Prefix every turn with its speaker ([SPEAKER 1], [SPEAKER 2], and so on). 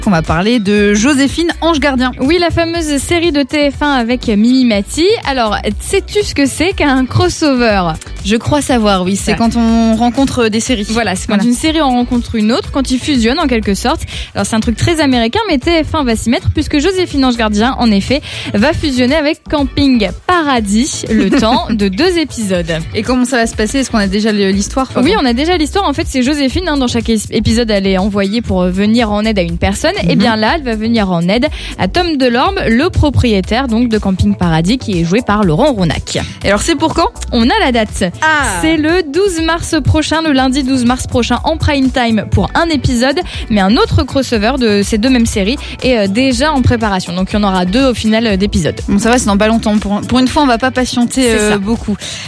[SPEAKER 1] On va parler de Joséphine Ange Gardien.
[SPEAKER 2] Oui, la fameuse série de TF1 avec Mimi Mati. Alors, sais-tu ce que c'est qu'un crossover ?
[SPEAKER 1] Je crois savoir, oui. C'est quand on rencontre des séries.
[SPEAKER 2] Voilà, c'est quand une série en rencontre une autre, quand ils fusionnent en quelque sorte. Alors, c'est un truc très américain, mais TF1 va s'y mettre puisque Joséphine Ange Gardien, en effet, va fusionner avec Camping Paradis, le temps de 2 épisodes.
[SPEAKER 1] Et comment ça va se passer ? Est-ce qu'on a déjà l'histoire ?
[SPEAKER 2] Oui, on a déjà l'histoire. En fait, c'est Joséphine. Dans chaque épisode, elle est envoyée pour venir en aide à une personne. Et bien là, elle va venir en aide à Tom Delorme, le propriétaire donc de Camping Paradis, qui est joué par Laurent Rounac.
[SPEAKER 1] Et alors, c'est pour quand ?
[SPEAKER 2] On a la date. C'est le 12 mars prochain, le lundi 12 mars prochain, en prime time pour un épisode. Mais un autre crossover de ces 2 mêmes séries est déjà en préparation. Donc, il y en aura 2 au final d'épisodes.
[SPEAKER 1] Bon, ça va, c'est dans pas longtemps. Pour une fois, on va pas patienter beaucoup.